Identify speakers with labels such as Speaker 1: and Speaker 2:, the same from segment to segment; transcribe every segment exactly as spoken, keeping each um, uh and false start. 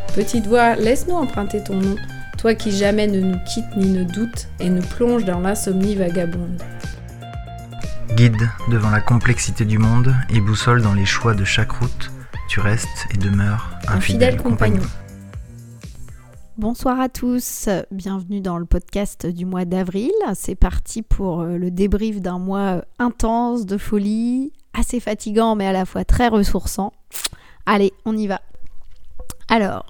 Speaker 1: Petite voix, laisse-nous emprunter ton nom, toi qui jamais ne nous quittes ni ne doutes et nous plonge dans l'insomnie vagabonde.
Speaker 2: Guide devant la complexité du monde et boussole dans les choix de chaque route, tu restes et demeures un, un fidèle, fidèle compagnon. compagnon.
Speaker 3: Bonsoir à tous, bienvenue dans le podcast du mois d'avril. C'est parti pour le débrief d'un mois intense, de folie, assez fatigant mais à la fois très ressourçant. Allez, on y va. Alors,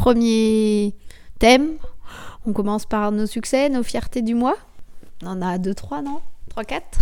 Speaker 3: premier thème, on commence par nos succès, nos fiertés du mois. On en a deux, trois, non ? trois, quatre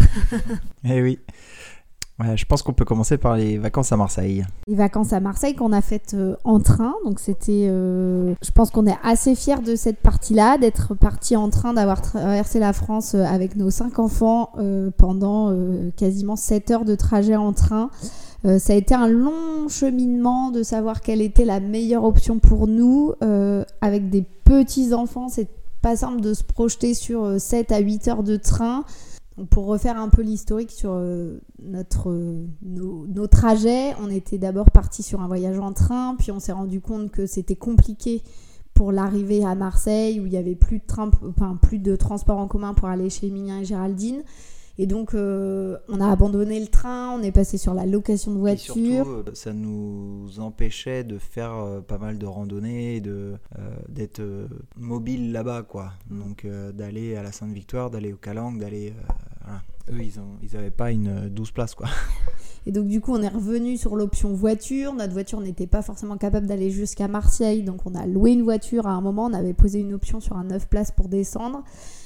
Speaker 4: Eh oui. Ouais, je pense qu'on peut commencer par les vacances à Marseille.
Speaker 3: Les vacances à Marseille qu'on a faites euh, en train. Donc c'était, euh, je pense qu'on est assez fiers de cette partie-là, d'être partis en train, d'avoir traversé la France euh, avec nos cinq enfants euh, pendant euh, quasiment sept heures de trajet en train. Euh, ça a été un long cheminement de savoir quelle était la meilleure option pour nous. Euh, avec des petits enfants, c'est pas simple de se projeter sur euh, sept à huit heures de train. Donc pour refaire un peu l'historique sur euh, notre, euh, nos, nos trajets, on était d'abord partis sur un voyage en train, puis on s'est rendu compte que c'était compliqué pour l'arrivée à Marseille, où il n'y avait plus de, train, enfin, plus de transport en commun pour aller chez Emilien et Géraldine. Et donc, euh, on a abandonné le train, on est passé sur la location de voiture.
Speaker 4: Et surtout, euh, ça nous empêchait de faire euh, pas mal de randonnées, de, euh, d'être euh, mobile là-bas, quoi. Donc, euh, d'aller à la Sainte-Victoire, d'aller au Calanque, d'aller... Euh, voilà. Eux, ils ont, ils n'avaient pas une douze places, quoi.
Speaker 3: Et donc, du coup, on est revenu sur l'option voiture. Notre voiture n'était pas forcément capable d'aller jusqu'à Marseille. Donc, on a loué une voiture à un moment. On avait posé une option sur un neuf places pour descendre.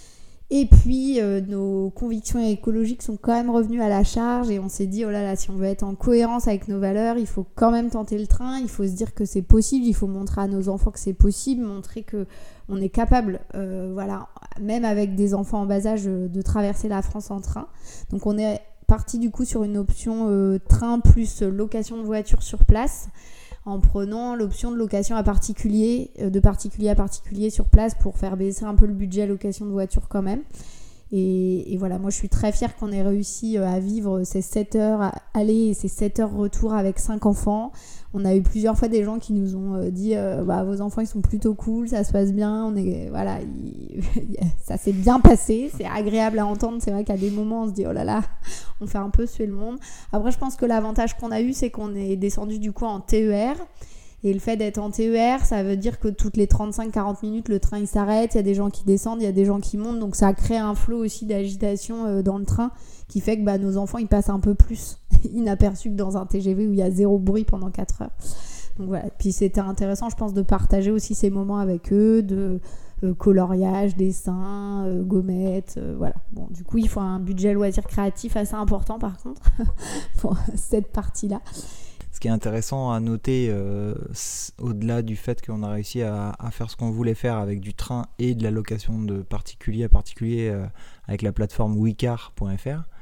Speaker 3: Et puis, euh, nos convictions écologiques sont quand même revenues à la charge et on s'est dit, oh là là, si on veut être en cohérence avec nos valeurs, il faut quand même tenter le train, il faut se dire que c'est possible, il faut montrer à nos enfants que c'est possible, montrer qu'on est capable, euh, voilà, même avec des enfants en bas âge, de traverser la France en train. Donc, on est parti du coup sur une option euh, train plus location de voiture sur place, en prenant l'option de location à particulier, de particulier à particulier sur place pour faire baisser un peu le budget location de voiture quand même. Et, et voilà, moi je suis très fière qu'on ait réussi à vivre ces sept heures aller et ces sept heures retour avec cinq enfants. On a eu plusieurs fois des gens qui nous ont dit euh, bah, vos enfants ils sont plutôt cool, ça se passe bien, on est, voilà, il, ça s'est bien passé, c'est agréable à entendre. C'est vrai qu'à des moments on se dit oh là là, on fait un peu suer le monde. Après je pense que l'avantage qu'on a eu c'est qu'on est descendu du coup en T E R. Et le fait d'être en T E R, ça veut dire que toutes les trente-cinq à quarante minutes, le train il s'arrête, il y a des gens qui descendent, il y a des gens qui montent. Donc ça crée un flot aussi d'agitation euh, dans le train qui fait que bah, nos enfants ils passent un peu plus inaperçus que dans un T G V où il y a zéro bruit pendant quatre heures. Donc voilà. Puis c'était intéressant, je pense, de partager aussi ces moments avec eux, de euh, coloriage, dessin, euh, gommettes, euh, voilà. Bon, du coup, il faut un budget loisir créatif assez important par contre pour cette partie-là.
Speaker 4: Ce qui est intéressant à noter, euh, au-delà du fait qu'on a réussi à, à faire ce qu'on voulait faire avec du train et de la location de particulier à particulier euh, avec la plateforme wecar point f r,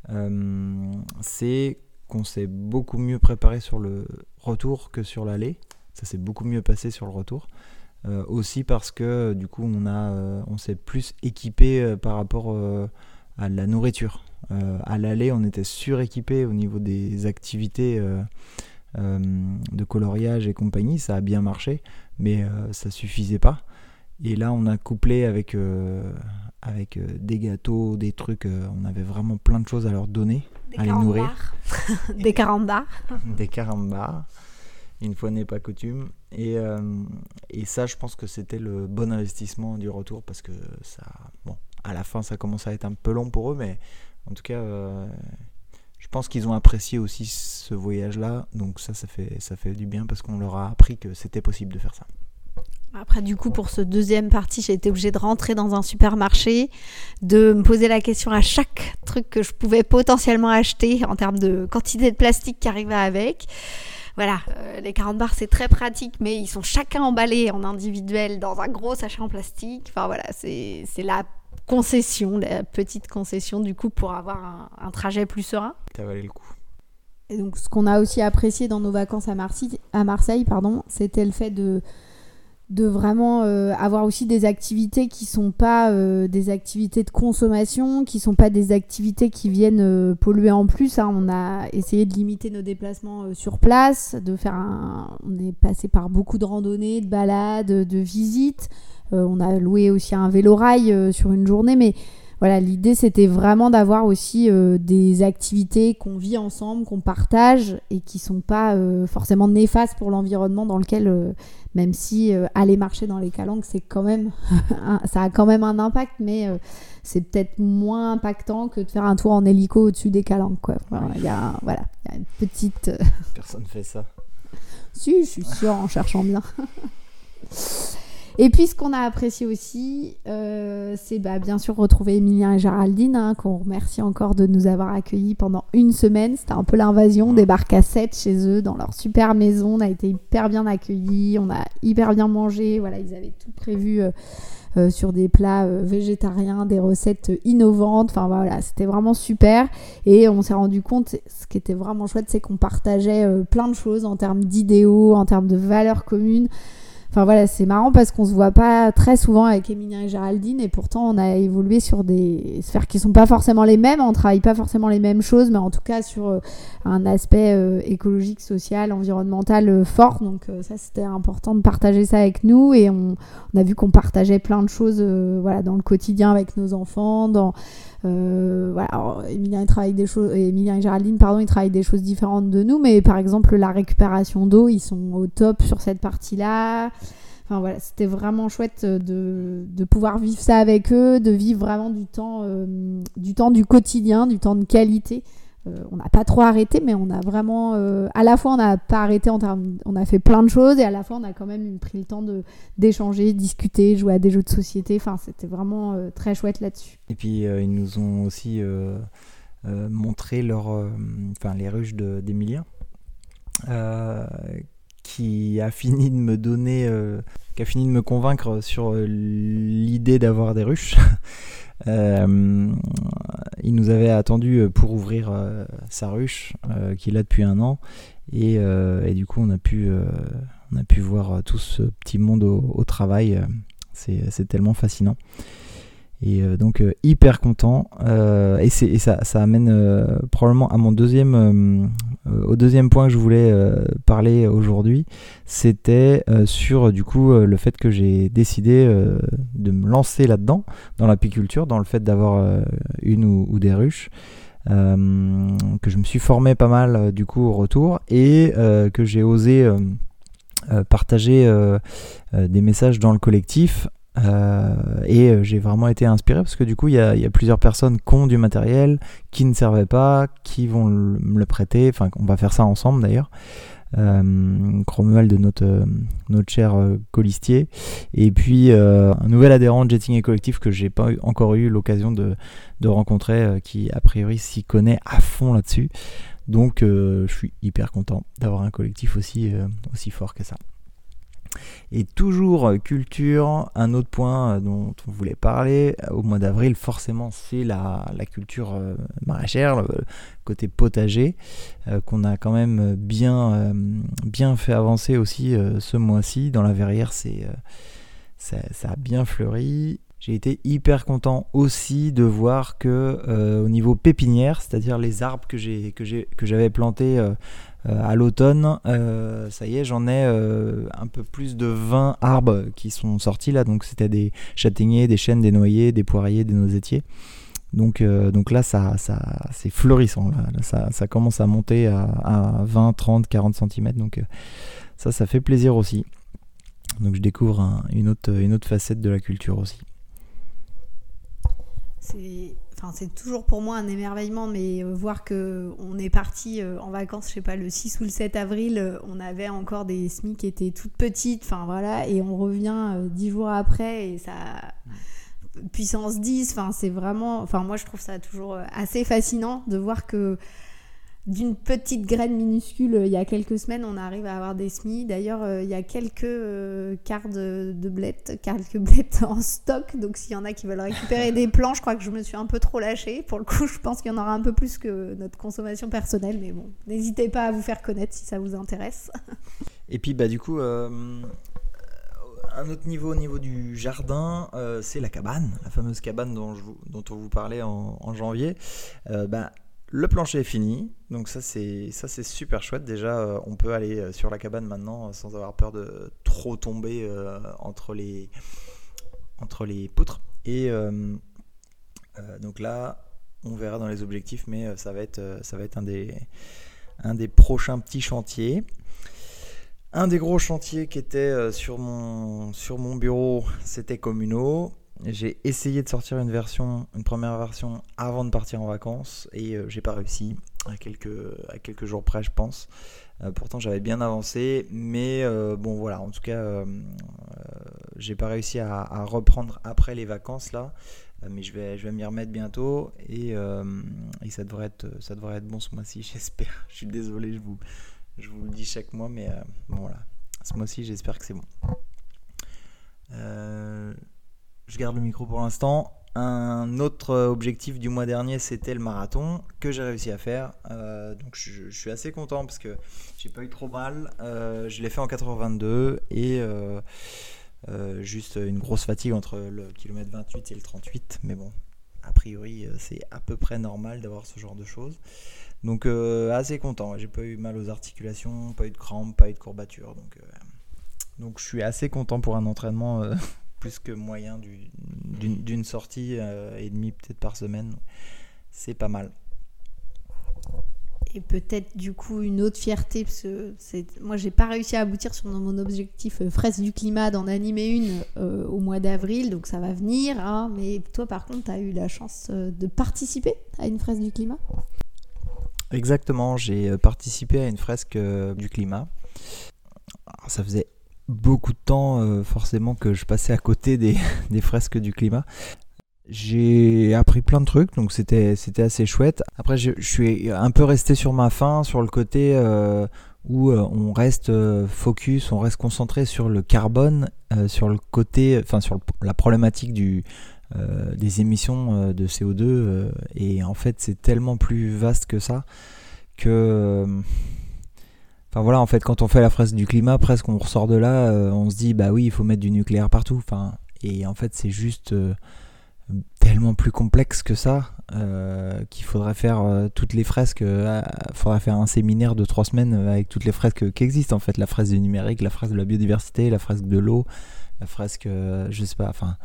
Speaker 4: euh, c'est qu'on s'est beaucoup mieux préparé sur le retour que sur l'aller. Ça s'est beaucoup mieux passé sur le retour. Euh, aussi parce que du coup, on, a, euh, on s'est plus équipé euh, par rapport euh, à la nourriture. Euh, à l'aller, on était suréquipé au niveau des activités euh, euh, de coloriage et compagnie. Ça a bien marché, mais euh, ça suffisait pas. Et là, on a couplé avec, euh, avec euh, des gâteaux, des trucs. Euh, on avait vraiment plein de choses à leur donner,
Speaker 3: des
Speaker 4: à les nourrir.
Speaker 3: Des carambars.
Speaker 4: Des carambars. Une fois n'est pas coutume. Et, euh, et ça, je pense que c'était le bon investissement du retour parce que ça, bon, à la fin, ça commence à être un peu long pour eux, mais en tout cas, euh, je pense qu'ils ont apprécié aussi ce voyage-là. Donc ça, ça fait, ça fait du bien parce qu'on leur a appris que c'était possible de faire ça.
Speaker 3: Après, du coup, pour ce deuxième partie, j'ai été obligée de rentrer dans un supermarché, de me poser la question à chaque truc que je pouvais potentiellement acheter en termes de quantité de plastique qui arrivait avec. Voilà, euh, les quarante bars, c'est très pratique, mais ils sont chacun emballés en individuel dans un gros sachet en plastique. Enfin voilà, c'est, c'est la concession, la petite concession du coup pour avoir un, un trajet plus serein.
Speaker 4: Ça valait le coup.
Speaker 3: Et donc, ce qu'on a aussi apprécié dans nos vacances à Marseille, à Marseille pardon, c'était le fait de... de vraiment euh, avoir aussi des activités qui sont pas euh, des activités de consommation, qui sont pas des activités qui viennent euh, polluer en plus. Hein. On a essayé de limiter nos déplacements euh, sur place, de faire un... on est passé par beaucoup de randonnées, de balades, de visites. Euh, on a loué aussi un vélo-rail euh, sur une journée, mais voilà, l'idée c'était vraiment d'avoir aussi euh, des activités qu'on vit ensemble, qu'on partage et qui sont pas euh, forcément néfastes pour l'environnement, dans lequel euh, même si euh, aller marcher dans les calanques, c'est quand même un, ça a quand même un impact, mais euh, c'est peut-être moins impactant que de faire un tour en hélico au-dessus des calanques, quoi. Voilà, il y a voilà, il y a une petite euh...
Speaker 4: Personne fait ça.
Speaker 3: Si, je suis sûre, en cherchant bien. Et puis, ce qu'on a apprécié aussi, euh, c'est bah, bien sûr retrouver Emilien et Géraldine, hein, qu'on remercie encore de nous avoir accueillis pendant une semaine. C'était un peu l'invasion, on débarque à sept chez eux, dans leur super maison. On a été hyper bien accueillis, on a hyper bien mangé. Voilà, ils avaient tout prévu euh, euh, sur des plats euh, végétariens, des recettes innovantes. Enfin voilà, c'était vraiment super. Et on s'est rendu compte, ce qui était vraiment chouette, c'est qu'on partageait euh, plein de choses en termes d'idéaux, en termes de valeurs communes. Enfin voilà, c'est marrant parce qu'on se voit pas très souvent avec Emilien et Géraldine, et pourtant on a évolué sur des sphères qui sont pas forcément les mêmes, on travaille pas forcément les mêmes choses, mais en tout cas sur euh, un aspect euh, écologique, social, environnemental euh, fort. Donc euh, ça, c'était important de partager ça avec nous, et on, on a vu qu'on partageait plein de choses euh, voilà, dans le quotidien avec nos enfants, dans Euh, voilà, alors, Emilien, il travaille des choses, Emilien et Géraldine, pardon, ils travaillent des choses différentes de nous, mais par exemple la récupération d'eau, ils sont au top sur cette partie-là. Enfin voilà, c'était vraiment chouette de, de pouvoir vivre ça avec eux, de vivre vraiment du temps, euh, du temps du quotidien, du temps de qualité. Euh, on n'a pas trop arrêté, mais on a vraiment, euh, à la fois on n'a pas arrêté en termes, on a fait plein de choses, et à la fois on a quand même pris le temps de d'échanger, discuter, jouer à des jeux de société. Enfin, c'était vraiment euh, très chouette là-dessus.
Speaker 4: Et puis euh, ils nous ont aussi euh, euh, montré leur, euh, enfin les ruches de, d'Emilien, euh, qui a fini de me donner, euh, qui a fini de me convaincre sur euh, l'idée d'avoir des ruches. Euh, il nous avait attendu pour ouvrir euh, sa ruche euh, qu'il a depuis un an, et, euh, et du coup on a pu euh, on a pu voir tout ce petit monde au, au travail. C'est, c'est tellement fascinant, et euh, donc euh, hyper content, euh, et, c'est, et ça, ça amène euh, probablement à mon deuxième euh, au deuxième point que je voulais euh, parler aujourd'hui. C'était euh, sur du coup euh, le fait que j'ai décidé euh, de me lancer là-dedans, dans l'apiculture, dans le fait d'avoir euh, une ou, ou des ruches, euh, que je me suis formé pas mal euh, du coup au retour, et euh, que j'ai osé euh, euh, partager euh, euh, des messages dans le collectif. Euh, et euh, j'ai vraiment été inspiré, parce que du coup il y a, y a plusieurs personnes qui ont du matériel qui ne servait pas, qui vont le, me le prêter. Enfin, on va faire ça ensemble d'ailleurs. Euh, Cromwell de notre, euh, notre cher euh, colistier, et puis euh, un nouvel adhérent de Jetting et Collectif que j'ai pas eu, encore eu l'occasion de, de rencontrer, euh, qui a priori s'y connaît à fond là-dessus. Donc euh, je suis hyper content d'avoir un collectif aussi, euh, aussi fort que ça. Et toujours culture, un autre point dont on voulait parler au mois d'avril, forcément, c'est la, la culture euh, maraîchère, le côté potager, euh, qu'on a quand même bien, euh, bien fait avancer aussi euh, ce mois-ci. Dans la verrière, c'est, euh, ça, ça a bien fleuri. J'ai été hyper content aussi de voir que euh, au niveau pépinière, c'est-à-dire les arbres que, j'ai, que, j'ai, que j'avais plantés euh, euh, à l'automne, euh, ça y est, j'en ai euh, un peu plus de vingt arbres qui sont sortis là. Donc c'était des châtaigniers, des chênes, des noyers, des poiriers, des noisetiers. Donc, euh, donc là, ça, ça, c'est fleurissant. Là. Là, ça, ça commence à monter à, à vingt, trente, quarante centimètres. Donc euh, ça, ça fait plaisir aussi. Donc je découvre un, une, autre, une autre facette de la culture aussi.
Speaker 3: C'est, enfin, c'est toujours pour moi un émerveillement, mais euh, voir qu'on est parti euh, en vacances, je sais pas, le six ou le sept avril, euh, on avait encore des semis qui étaient toutes petites, enfin voilà, et on revient euh, dix jours après, et ça... puissance dix, enfin c'est vraiment, enfin moi je trouve ça toujours assez fascinant de voir que d'une petite graine minuscule, euh, il y a quelques semaines, on arrive à avoir des semis. D'ailleurs, euh, il y a quelques euh, quarts de, de blettes, quelques blettes en stock. Donc, s'il y en a qui veulent récupérer des plants, je crois que je me suis un peu trop lâchée. Pour le coup, je pense qu'il y en aura un peu plus que notre consommation personnelle. Mais bon, n'hésitez pas à vous faire connaître si ça vous intéresse.
Speaker 4: Et puis, bah du coup, euh, un autre niveau au niveau du jardin, euh, c'est la cabane, la fameuse cabane dont, je vous, dont on vous parlait en, en janvier. Euh, bah, le plancher est fini, donc ça c'est, ça c'est super chouette. Déjà, euh, on peut aller sur la cabane maintenant sans avoir peur de trop tomber euh, entre, les, entre les poutres. Et euh, euh, donc là, on verra dans les objectifs, mais ça va être, ça va être un, des, un des prochains petits chantiers. Un des gros chantiers qui était sur mon, sur mon bureau, c'était Communaux. J'ai essayé de sortir une version, une première version avant de partir en vacances et euh, j'ai pas réussi à quelques, à quelques jours près, je pense. Euh, pourtant, j'avais bien avancé, mais euh, bon, voilà. En tout cas, euh, euh, j'ai pas réussi à, à reprendre après les vacances là, euh, mais je vais, je vais m'y remettre bientôt et, euh, et ça devrait être, ça devrait être bon ce mois-ci, j'espère. Je suis désolé, je vous, je vous le dis chaque mois, mais euh, bon voilà. Ce mois-ci, j'espère que c'est bon. Euh, Je garde le micro pour l'instant. Un autre objectif du mois dernier, c'était le marathon que j'ai réussi à faire. Euh, donc je, je suis assez content parce que j'ai pas eu trop mal. Euh, je l'ai fait en quatre heures vingt-deux et euh, euh, juste une grosse fatigue entre le kilomètre vingt-huit et le trente-huit. Mais bon, a priori, c'est à peu près normal d'avoir ce genre de choses. Donc euh, assez content. J'ai pas eu mal aux articulations, pas eu de crampes, pas eu de courbatures. Donc, euh, donc je suis assez content pour un entraînement. Euh, plus que moyen du, d'une, d'une sortie euh, et demie peut-être par semaine. C'est pas mal.
Speaker 3: Et peut-être du coup une autre fierté, parce que c'est... moi j'ai pas réussi à aboutir sur mon objectif euh, Fraises du climat d'en animer une euh, au mois d'avril, donc ça va venir, hein, mais toi par contre tu as eu la chance euh, de participer à une Fraise du climat.
Speaker 4: Exactement, j'ai participé à une fresque euh, du climat. Alors, ça faisait beaucoup de temps euh, forcément que je passais à côté des, des fresques du climat. J'ai appris plein de trucs, donc c'était, c'était assez chouette. Après je, je suis un peu resté sur ma faim, sur le côté euh, où euh, on reste euh, focus, on reste concentré sur le carbone, euh, sur le côté, enfin sur le, la problématique du, euh, des émissions euh, de C O deux euh, et en fait c'est tellement plus vaste que ça que... Euh, Enfin voilà, en fait, quand on fait la fresque du climat, presque on ressort de là, euh, on se dit bah oui, il faut mettre du nucléaire partout. Enfin, et en fait, c'est juste euh, tellement plus complexe que ça euh, qu'il faudrait faire euh, toutes les fresques. Il euh, faudrait faire un séminaire de trois semaines avec toutes les fresques qui existent. En fait, la fresque du numérique, la fresque de la biodiversité, la fresque de l'eau, la fresque, euh, je sais pas. Enfin,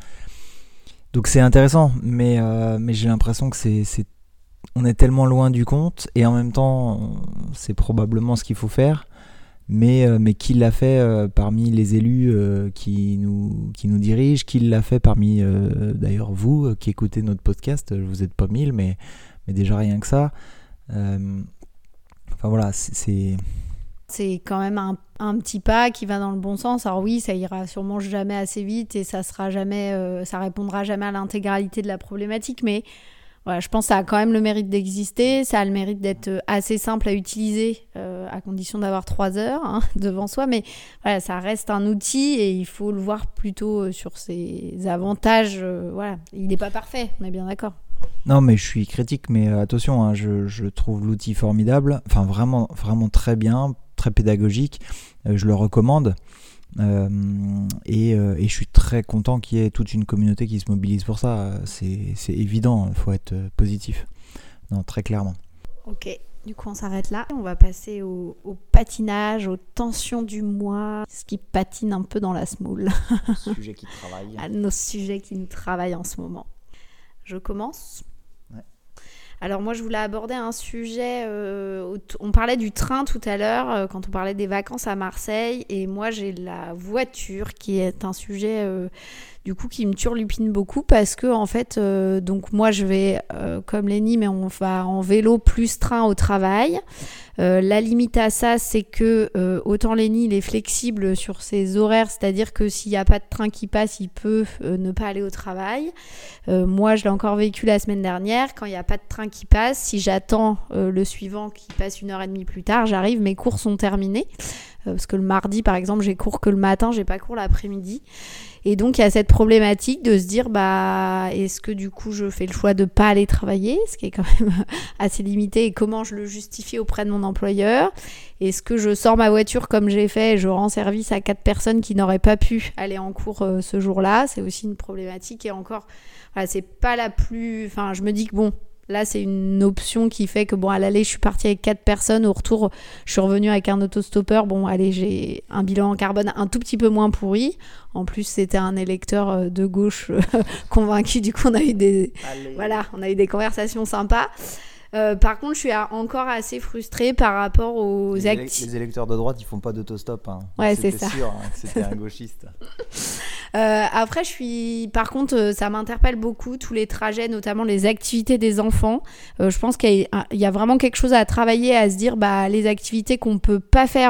Speaker 4: donc c'est intéressant, mais euh, mais j'ai l'impression que c'est c'est on est tellement loin du compte et en même temps c'est probablement ce qu'il faut faire, mais, euh, mais qui l'a fait euh, parmi les élus euh, qui, nous, qui nous dirigent, qui l'a fait parmi euh, d'ailleurs vous euh, qui écoutez notre podcast, vous n'êtes pas mille mais, mais déjà rien que ça, euh, enfin voilà c'est, c'est...
Speaker 3: c'est quand même un, un petit pas qui va dans le bon sens. Alors oui, ça ira sûrement jamais assez vite et ça sera jamais, euh, ça répondra jamais à l'intégralité de la problématique, mais voilà, je pense que ça a quand même le mérite d'exister, ça a le mérite d'être assez simple à utiliser, euh, à condition d'avoir trois heures hein, devant soi, mais voilà, ça reste un outil et il faut le voir plutôt sur ses avantages. Euh, voilà, il n'est pas parfait, on est bien d'accord.
Speaker 4: Non, mais je suis critique, mais euh, attention, hein, je, je trouve l'outil formidable, enfin vraiment, vraiment très bien, très pédagogique, euh, je le recommande. Euh, et, euh, et je suis très content qu'il y ait toute une communauté qui se mobilise pour ça. C'est, c'est évident, il faut être positif. Non, très clairement.
Speaker 3: Ok, du coup on s'arrête là. On va passer au, au patinage, aux tensions du mois, ce qui patine un peu dans la semoule.
Speaker 4: Sujet qui travaille.
Speaker 3: À nos sujets qui nous travaillent en ce moment. Je commence ? Alors moi je voulais aborder un sujet, euh, on parlait du train tout à l'heure euh, quand on parlait des vacances à Marseille et moi j'ai la voiture qui est un sujet euh, du coup qui me turlupine beaucoup parce que en fait euh, donc moi je vais euh, comme Lénie mais on va en vélo plus train au travail. Euh, la limite à ça c'est que euh, autant Lénie il est flexible sur ses horaires, c'est-à-dire que s'il n'y a pas de train qui passe il peut euh, ne pas aller au travail. Euh, moi je l'ai encore vécu la semaine dernière, quand il n'y a pas de train qui passe, si j'attends euh, le suivant qui passe une heure et demie plus tard, j'arrive, mes cours sont terminés.
Speaker 1: Euh, parce que le mardi, par exemple, j'ai cours que le matin, j'ai pas cours l'après-midi. Et donc, il y a cette problématique de se dire, bah, est-ce que du coup, je fais le choix de pas aller travailler, ce qui est quand même assez limité, et comment je le justifie auprès de mon employeur? Est-ce que je sors ma voiture comme j'ai fait et je rends service à quatre personnes qui n'auraient pas pu aller en cours euh, ce jour-là? C'est aussi une problématique et encore, voilà, c'est pas la plus... Enfin, je me dis que bon, là, c'est une option qui fait que, bon, à l'aller, je suis partie avec quatre personnes. Au retour, je suis revenue avec un autostoppeur. Bon, allez, j'ai un bilan en carbone un tout petit peu moins pourri. En plus, c'était un électeur de gauche convaincu. Du coup, on a eu des, voilà, on a eu des conversations sympas. Euh, par contre, je suis à, encore assez frustrée par rapport aux
Speaker 4: les,
Speaker 1: actifs.
Speaker 4: Les électeurs de droite, ils font pas d'autostop. Hein.
Speaker 1: Ouais,
Speaker 4: c'était
Speaker 1: c'est ça.
Speaker 4: sûr hein, que c'était un gauchiste.
Speaker 1: Euh, après, je suis. Par contre, ça m'interpelle beaucoup tous les trajets, notamment les activités des enfants. Euh, je pense qu'il y a, il y a vraiment quelque chose à travailler, à se dire, bah, les activités qu'on peut pas faire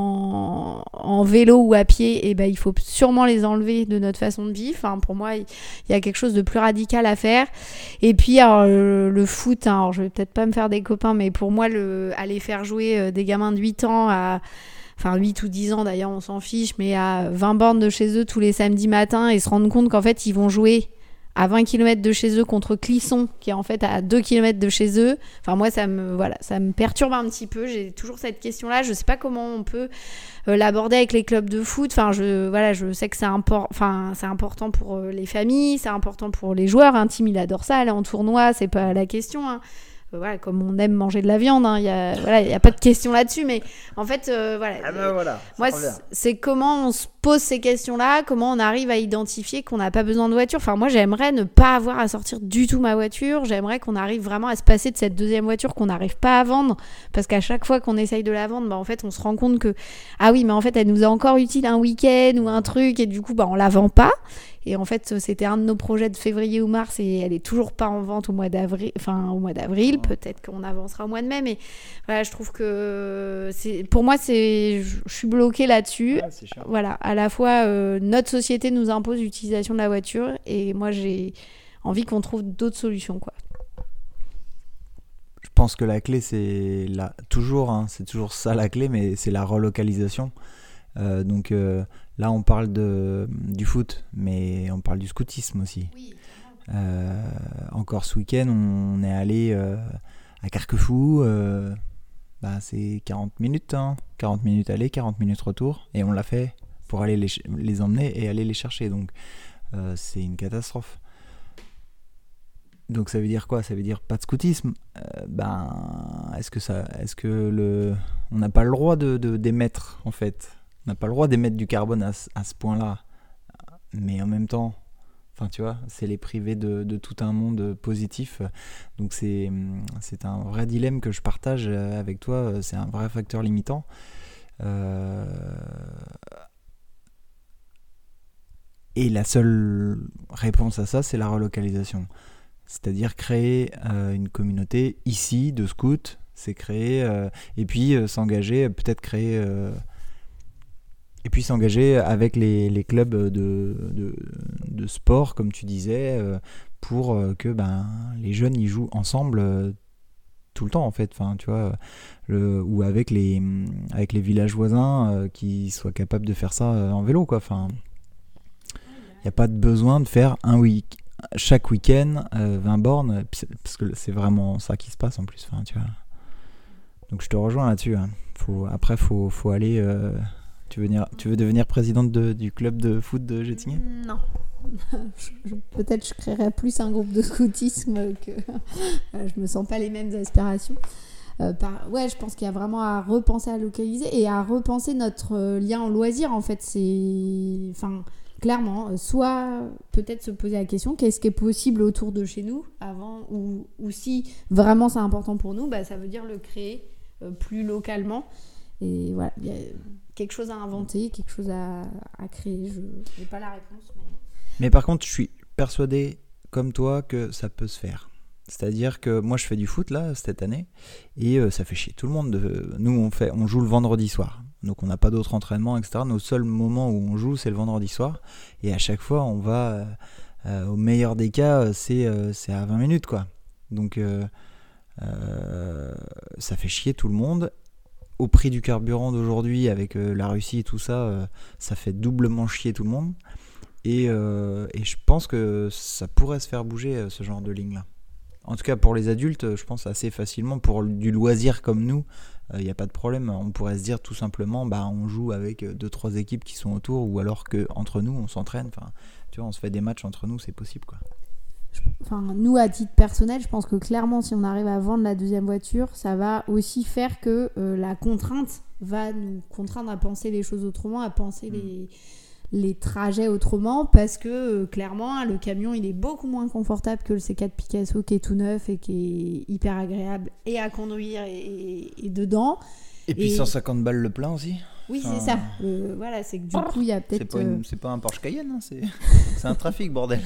Speaker 1: en, en vélo ou à pied, et bah, il faut sûrement les enlever de notre façon de vivre. Enfin, pour moi, il y a quelque chose de plus radical à faire. Et puis, alors, le, le foot, hein, alors, je vais peut-être pas me faire des copains, mais pour moi, le, aller faire jouer des gamins de huit ans à, enfin huit ou dix ans d'ailleurs, on s'en fiche, mais à vingt bornes de chez eux tous les samedis matins et se rendre compte qu'en fait, ils vont jouer à vingt kilomètres de chez eux contre Clisson, qui est en fait à deux kilomètres de chez eux. Enfin, moi, ça me, voilà, ça me perturbe un petit peu. J'ai toujours cette question-là. Je sais pas comment on peut euh, l'aborder avec les clubs de foot. Enfin, je, voilà, je sais que c'est, impor- enfin, c'est important pour euh, les familles, c'est important pour les joueurs. Hein. Tim, il adore ça, aller en tournoi, c'est pas la question, hein. Voilà, comme on aime manger de la viande, hein, y a, voilà, il n'y a pas de question là-dessus, mais en fait, euh, voilà.
Speaker 4: Ah ben voilà,
Speaker 1: moi, c'est, c'est comment on se pose ces questions-là, comment on arrive à identifier qu'on n'a pas besoin de voiture. Enfin, moi, j'aimerais ne pas avoir à sortir du tout ma voiture, j'aimerais qu'on arrive vraiment à se passer de cette deuxième voiture qu'on n'arrive pas à vendre, parce qu'à chaque fois qu'on essaye de la vendre, bah, en fait, on se rend compte que, ah oui, mais en fait, elle nous est encore utile un week-end ou un truc, et du coup, bah, on la vend pas. Et en fait, c'était un de nos projets de février ou mars et elle est toujours pas en vente au mois d'avril. Enfin, au mois d'avril. Peut-être qu'on avancera au mois de mai, mais voilà, je trouve que c'est, pour moi, c'est, je suis bloquée là-dessus.
Speaker 4: Ouais, c'est chiant.
Speaker 1: Voilà, à la fois euh, notre société nous impose l'utilisation de la voiture et moi, j'ai envie qu'on trouve d'autres solutions, quoi.
Speaker 4: Je pense que la clé, c'est la, toujours, hein, c'est toujours ça la clé, mais c'est la relocalisation. Euh, donc euh, là on parle de, du foot, mais on parle du scoutisme aussi. Oui, euh, encore ce week-end on est allé euh, à Carquefou, euh, bah, c'est quarante minutes, hein, quarante minutes aller, quarante minutes retour, et on l'a fait pour aller les, les emmener et aller les chercher, donc euh, c'est une catastrophe. Donc ça veut dire quoi? Ça veut dire pas de scoutisme. Euh, ben, est-ce que ça, est-ce que le, on n'a pas le droit de, de d'émettre en fait? On n'a pas le droit d'émettre du carbone à, à ce point-là. Mais en même temps, enfin tu vois, c'est les priver de, de tout un monde positif. Donc c'est, c'est un vrai dilemme que je partage avec toi. C'est un vrai facteur limitant. Euh... Et la seule réponse à ça, c'est la relocalisation. C'est-à-dire créer euh, une communauté ici de scouts. C'est créer euh, et puis euh, s'engager, peut-être créer... Euh, Et puis s'engager avec les, les clubs de, de, de sport, comme tu disais, euh, pour euh, que ben, les jeunes y jouent ensemble euh, tout le temps, en fait. Enfin, tu vois, le, ou avec les, avec les villages voisins euh, qui soient capables de faire ça euh, en vélo, quoi. Enfin, il n'y a pas de besoin de faire un week chaque week-end euh, vingt bornes, parce que c'est vraiment ça qui se passe en plus. Enfin, tu vois. Donc je te rejoins là-dessus. Hein. Faut, après, il faut, faut aller... Euh, Tu veux, venir, tu veux devenir présidente de, du club de foot de Gétigné ?
Speaker 3: Non. je, peut-être je créerais plus un groupe de scoutisme que... je me sens pas les mêmes aspirations. Euh, par... Ouais, je pense qu'il y a vraiment à repenser à localiser et à repenser notre lien au loisir. En fait, c'est... Enfin, clairement, soit peut-être se poser la question, qu'est-ce qui est possible autour de chez nous avant, ou, ou si vraiment c'est important pour nous, bah, ça veut dire le créer euh, plus localement. Et voilà, il y a quelque chose à inventer, quelque chose à, à créer. Je n'ai pas la réponse. Mais...
Speaker 4: mais par contre, je suis persuadé, comme toi, que ça peut se faire. C'est-à-dire que moi, je fais du foot, là, cette année, et euh, ça fait chier tout le monde. De... Nous, on, fait, on joue le vendredi soir. Donc, on n'a pas d'autres entraînements, et cetera. Nos seuls moments où on joue, c'est le vendredi soir. Et à chaque fois, on va, euh, euh, au meilleur des cas, c'est, euh, c'est à vingt minutes, quoi. Donc, euh, euh, ça fait chier tout le monde. au prix du carburant d'aujourd'hui, avec euh, la Russie et tout ça, euh, ça fait doublement chier tout le monde. Et, euh, et je pense que ça pourrait se faire bouger, euh, ce genre de ligne-là. En tout cas, pour les adultes, je pense assez facilement. Pour du loisir comme nous, il euh, n'y a pas de problème. On pourrait se dire tout simplement, bah, on joue avec deux, trois équipes qui sont autour, ou alors qu'entre nous, on s'entraîne. Enfin, tu vois, on se fait des matchs entre nous, c'est possible, quoi.
Speaker 3: Enfin, nous, à titre personnel, je pense que clairement, si on arrive à vendre la deuxième voiture, ça va aussi faire que euh, la contrainte va nous contraindre à penser les choses autrement, à penser mmh. les... les trajets autrement, parce que euh, clairement le camion il est beaucoup moins confortable que le C quatre Picasso qui est tout neuf et qui est hyper agréable et à conduire et, et, et dedans.
Speaker 4: Et puis et... cent cinquante balles le plein aussi.
Speaker 3: Oui,
Speaker 4: enfin...
Speaker 3: c'est ça. Le, voilà, c'est que du coup il y a peut-être.
Speaker 4: C'est pas, une, c'est pas un Porsche Cayenne, hein, c'est, c'est un trafic, bordel.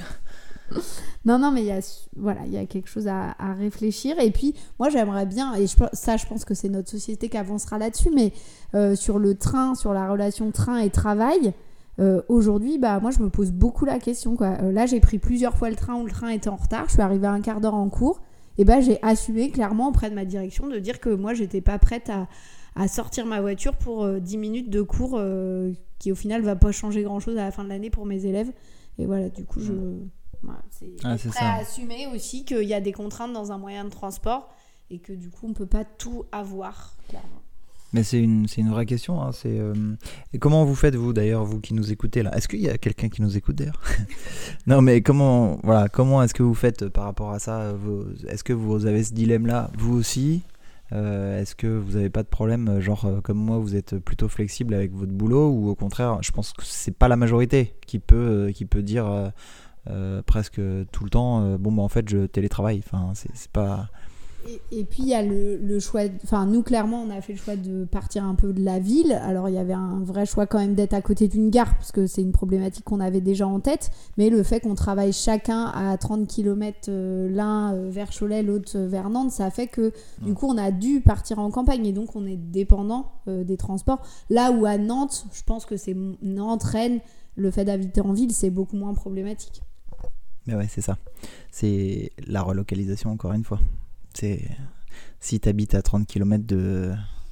Speaker 3: Non, non, mais il y a, voilà, il y a quelque chose à, à réfléchir. Et puis, moi, j'aimerais bien, et je, ça, je pense que c'est notre société qui avancera là-dessus, mais euh, sur le train, sur la relation train et travail, euh, aujourd'hui, bah, moi, je me pose beaucoup la question, quoi. Euh, là, j'ai pris plusieurs fois le train où le train était en retard. Je suis arrivée à un quart d'heure en cours. Et bah, j'ai assumé clairement auprès de ma direction de dire que moi, j'étais pas prête à, à sortir ma voiture pour euh, dix minutes de cours euh, qui, au final, va pas changer grand-chose à la fin de l'année pour mes élèves. Et voilà, du coup, je... Voilà, c'est
Speaker 4: ah, c'est
Speaker 3: prêt
Speaker 4: ça.
Speaker 3: à assumer aussi qu'il y a des contraintes dans un moyen de transport et que du coup on peut pas tout avoir, clairement.
Speaker 4: Mais c'est une, c'est une vraie question, hein. C'est, euh... et comment vous faites, vous d'ailleurs, vous qui nous écoutez là? Est-ce qu'il y a quelqu'un qui nous écoute d'ailleurs? Non, mais comment, voilà, comment est-ce que vous faites par rapport à ça? Vous, est-ce que vous avez ce dilemme-là, vous aussi? euh, Est-ce que vous n'avez pas de problème, genre euh, comme moi, vous êtes plutôt flexible avec votre boulot, ou au contraire, je pense que c'est pas la majorité qui peut, euh, qui peut dire euh, Euh, presque tout le temps euh, bon bah en fait je télétravaille, enfin c'est, c'est pas
Speaker 3: et, et puis il y a le, le choix, enfin nous clairement on a fait le choix de partir un peu de la ville. Alors il y avait un vrai choix quand même d'être à côté d'une gare parce que c'est une problématique qu'on avait déjà en tête, mais le fait qu'on travaille chacun à trente kilomètres euh, l'un euh, vers Cholet, l'autre euh, vers Nantes, ça fait que mmh. du coup on a dû partir en campagne et donc on est dépendant euh, des transports, là où à Nantes je pense que c'est Nantes, Rennes, le fait d'habiter en ville c'est beaucoup moins problématique.
Speaker 4: Mais ouais, c'est ça. C'est la relocalisation, encore une fois. C'est... Si tu habites à trente kilomètres de...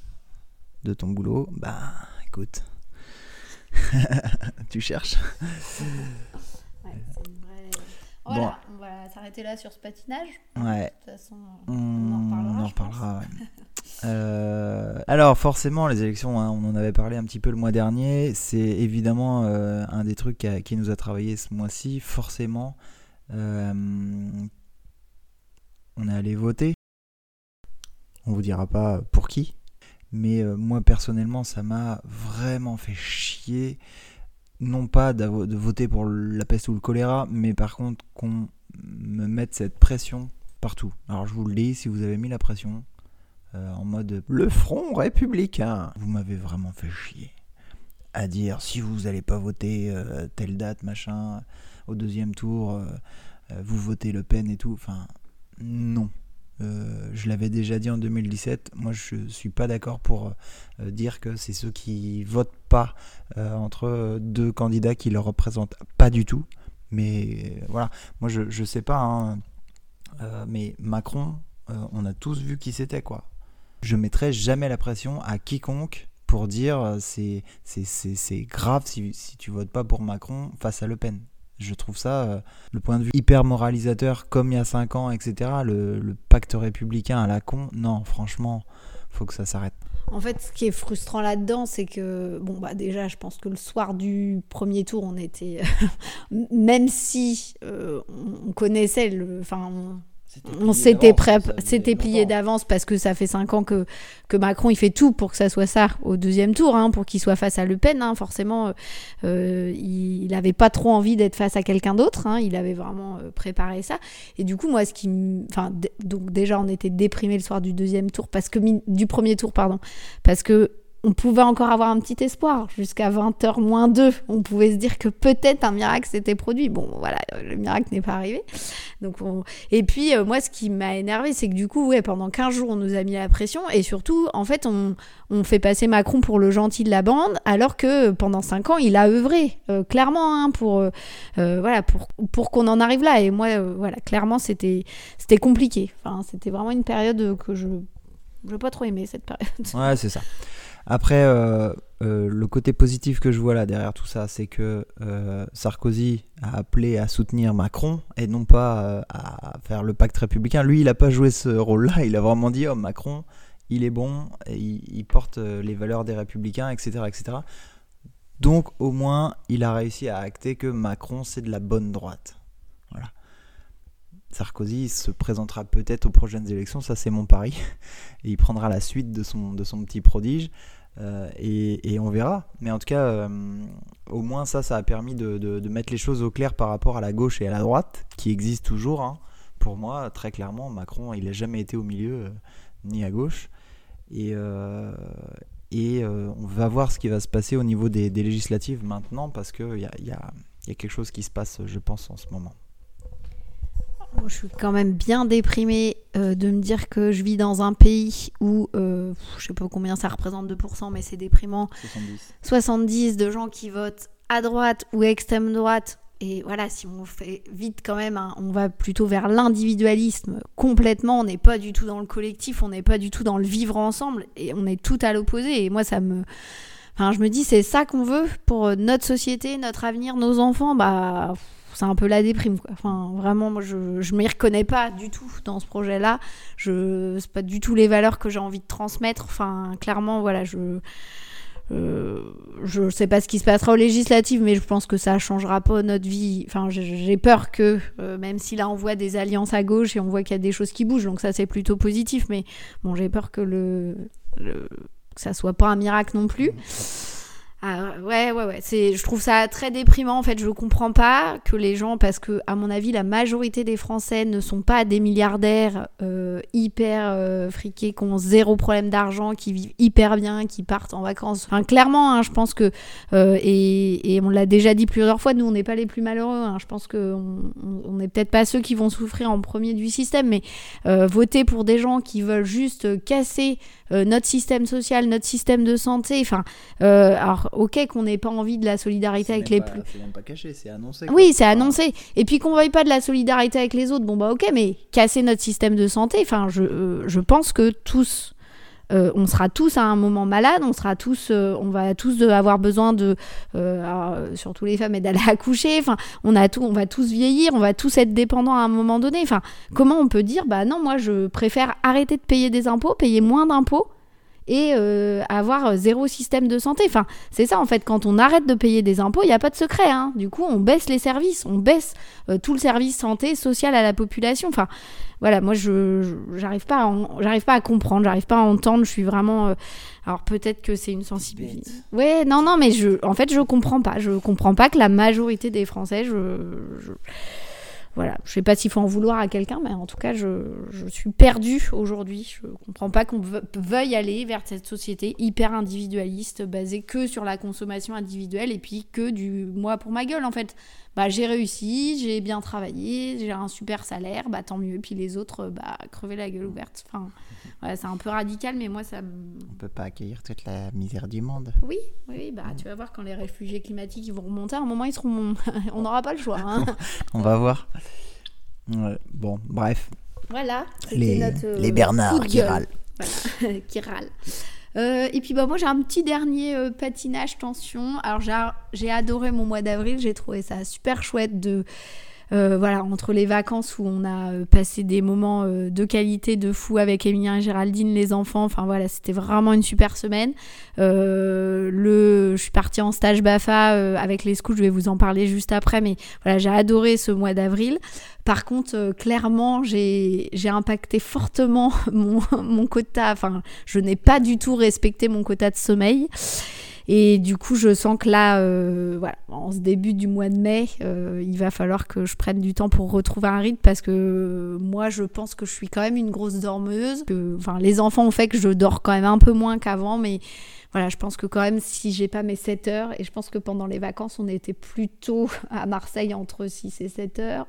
Speaker 4: de ton boulot, bah écoute, tu cherches.
Speaker 3: Ouais, c'est une vraie... Voilà, bon. On va s'arrêter là sur ce patinage.
Speaker 4: Ouais.
Speaker 3: De toute façon,
Speaker 4: on,
Speaker 3: on en reparlera.
Speaker 4: On en reparlera, ouais. euh, alors, forcément, les élections, hein, on en avait parlé un petit peu le mois dernier. C'est évidemment euh, un des trucs qui, a, qui nous a travaillé ce mois-ci. Forcément, euh, on est allé voter. On vous dira pas pour qui. Mais euh, moi, personnellement, ça m'a vraiment fait chier. Non pas de voter pour la peste ou le choléra, mais par contre qu'on me mette cette pression partout. Alors je vous le dis, si vous avez mis la pression euh, en mode le front républicain, vous m'avez vraiment fait chier à dire si vous n'allez pas voter euh, telle date, machin, au deuxième tour, euh, euh, vous votez Le Pen et tout. Enfin, non. Euh, je l'avais déjà dit en deux mille dix-sept, moi je suis pas d'accord pour euh, dire que c'est ceux qui votent pas euh, entre deux candidats qui leur représentent, pas du tout, mais euh, voilà, moi je, je sais pas, hein, euh, mais Macron, euh, on a tous vu qui c'était, quoi. Je mettrai jamais la pression à quiconque pour dire euh, c'est, c'est, c'est, c'est grave si, si tu votes pas pour Macron face à Le Pen. Je trouve ça, euh, le point de vue hyper moralisateur, comme il y a cinq ans, et cetera, le, le pacte républicain à la con, non, franchement, faut que ça s'arrête.
Speaker 3: En fait, ce qui est frustrant là-dedans, c'est que, bon, bah déjà, je pense que le soir du premier tour, on était, même si euh, on connaissait le, enfin, on, on s'était prêt, c'était plié d'avance parce que ça fait cinq ans que que Macron il fait tout pour que ça soit ça au deuxième tour, hein, pour qu'il soit face à Le Pen, hein, forcément euh, il n'avait pas trop envie d'être face à quelqu'un d'autre, hein, il avait vraiment euh, préparé ça et du coup moi ce qui, enfin d- donc déjà on était déprimés le soir du deuxième tour parce que du premier tour pardon parce que on pouvait encore avoir un petit espoir. Jusqu'à vingt heures moins deux, on pouvait se dire que peut-être un miracle s'était produit. Bon, voilà, le miracle n'est pas arrivé. Donc on... Et puis, euh, moi, ce qui m'a énervé, c'est que du coup, ouais, pendant quinze jours, on nous a mis la pression. Et surtout, en fait, on, on fait passer Macron pour le gentil de la bande, alors que pendant cinq ans, il a œuvré, euh, clairement, hein, pour, euh, voilà, pour, pour qu'on en arrive là. Et moi, euh, voilà, clairement, c'était, c'était compliqué. Enfin, c'était vraiment une période que je...
Speaker 1: j'ai pas trop aimé cette période.
Speaker 4: Ouais, c'est ça. Après, euh, euh, le côté positif que je vois là derrière tout ça, c'est que euh, Sarkozy a appelé à soutenir Macron et non pas euh, à faire le pacte républicain. Lui, il n'a pas joué ce rôle-là. Il a vraiment dit, oh, Macron, il est bon, et il, il porte les valeurs des républicains, et cetera, et cetera. Donc, au moins, il a réussi à acter que Macron, c'est de la bonne droite. Voilà. Sarkozy se présentera peut-être aux prochaines élections, ça c'est mon pari, et il prendra la suite de son, de son petit prodige, euh, et, et on verra. Mais en tout cas, euh, au moins ça, ça a permis de, de, de mettre les choses au clair par rapport à la gauche et à la droite, qui existent toujours. Hein. Pour moi, très clairement, Macron, il n'a jamais été au milieu, euh, ni à gauche. Et, euh, et euh, on va voir ce qui va se passer au niveau des, des législatives maintenant, parce qu'il y a, y, a, y a quelque chose qui se passe, je pense, en ce moment.
Speaker 1: Moi, je suis quand même bien déprimée euh, de me dire que je vis dans un pays où, euh, je sais pas combien ça représente deux pour cent, mais c'est déprimant.
Speaker 4: soixante-dix
Speaker 1: soixante-dix de gens qui votent à droite ou extrême droite. Et voilà, si on fait vite quand même, hein, on va plutôt vers l'individualisme complètement. On n'est pas du tout dans le collectif, on n'est pas du tout dans le vivre ensemble. Et on est tout à l'opposé. Et moi, ça me... Enfin, je me dis, c'est ça qu'on veut pour notre société, notre avenir, nos enfants. Bah... c'est un peu la déprime, quoi. Enfin, vraiment, moi, je ne m'y reconnais pas du tout dans ce projet-là. Je, c'est pas du tout les valeurs que j'ai envie de transmettre. Enfin, clairement, voilà, je euh, je sais pas ce qui se passera aux législatives, mais je pense que ça changera pas notre vie. Enfin, j'ai, j'ai peur que, euh, même si là, on voit des alliances à gauche et on voit qu'il y a des choses qui bougent, donc ça, c'est plutôt positif. Mais bon, j'ai peur que le, le que ça soit pas un miracle non plus. Ah, ouais, ouais, ouais. C'est, je trouve ça très déprimant. En fait, je comprends pas que les gens, parce que, à mon avis, la majorité des Français ne sont pas des milliardaires euh, hyper euh, friqués, qui ont zéro problème d'argent, qui vivent hyper bien, qui partent en vacances. Enfin, clairement, hein, je pense que, euh, et, et on l'a déjà dit plusieurs fois, nous, on n'est pas les plus malheureux. Hein. Je pense qu'on on n'est peut-être pas ceux qui vont souffrir en premier du système, mais euh, voter pour des gens qui veulent juste casser euh, notre système social, notre système de santé, enfin, euh, alors, ok qu'on n'ait pas envie de la solidarité
Speaker 4: c'est
Speaker 1: avec les
Speaker 4: pas,
Speaker 1: plus...
Speaker 4: C'est même pas caché, c'est annoncé.
Speaker 1: Oui, c'est annoncé. Et puis qu'on veuille pas de la solidarité avec les autres, bon bah ok, mais casser notre système de santé, enfin, je, euh, je pense que tous... Euh, on sera tous à un moment malade, on sera tous, euh, on va tous avoir besoin de, euh, alors, surtout les femmes, et d'aller accoucher. Enfin, on a tout, on va tous vieillir, on va tous être dépendants à un moment donné. Enfin, comment on peut dire, bah non, moi je préfère arrêter de payer des impôts, payer moins d'impôts et euh, avoir zéro système de santé. Enfin, c'est ça en fait, quand on arrête de payer des impôts, il n'y a pas de secret, hein. Du coup, on baisse les services, on baisse euh, tout le service santé, social à la population. Enfin, voilà, moi, je, je j'arrive pas, à en, j'arrive pas à comprendre, j'arrive pas à entendre. Je suis vraiment... Euh, alors peut-être que c'est une sensibilité. Ouais, non, non, mais je, en fait, je comprends pas. Je comprends pas que la majorité des Français, je... je Voilà, je sais pas s'il faut en vouloir à quelqu'un, mais en tout cas, je, je suis perdue aujourd'hui. Je comprends pas qu'on ve- veuille aller vers cette société hyper individualiste, basée que sur la consommation individuelle et puis que du moi pour ma gueule, en fait. Bah, j'ai réussi, j'ai bien travaillé, j'ai un super salaire, bah tant mieux. Puis les autres, bah crever la gueule ouverte. Enfin, voilà, c'est un peu radical, mais moi, ça me...
Speaker 4: On peut pas accueillir toute la misère du monde.
Speaker 1: Oui, oui, bah tu vas voir quand les réfugiés climatiques ils vont remonter, à un moment ils seront... On n'aura pas le choix. Hein.
Speaker 4: On va voir. Ouais, bon, bref.
Speaker 1: Voilà.
Speaker 4: Les,
Speaker 1: notre, euh,
Speaker 4: les Bernards qui râlent.
Speaker 1: Voilà, qui râlent. Euh, et puis bah, moi j'ai un petit dernier euh, patinage tension. Alors j'ai, j'ai adoré mon mois d'avril, j'ai trouvé ça super chouette de... Euh, voilà, entre les vacances où on a euh, passé des moments euh, de qualité de fou avec Emilien et Géraldine, les enfants, enfin voilà, c'était vraiment une super semaine. Euh, le, je suis partie en stage B A F A euh, avec les scouts, je vais vous en parler juste après, mais voilà, j'ai adoré ce mois d'avril. Par contre, euh, clairement, j'ai, j'ai impacté fortement mon, mon quota, enfin, je n'ai pas du tout respecté mon quota de sommeil. Et du coup, je sens que là, euh, voilà, en ce début du mois de mai, euh, il va falloir que je prenne du temps pour retrouver un rythme parce que euh, moi, je pense que je suis quand même une grosse dormeuse. Que, enfin, les enfants ont fait que je dors quand même un peu moins qu'avant, mais voilà, je pense que quand même, si j'ai pas mes sept heures, et je pense que pendant les vacances, on était plutôt à Marseille entre six et sept heures.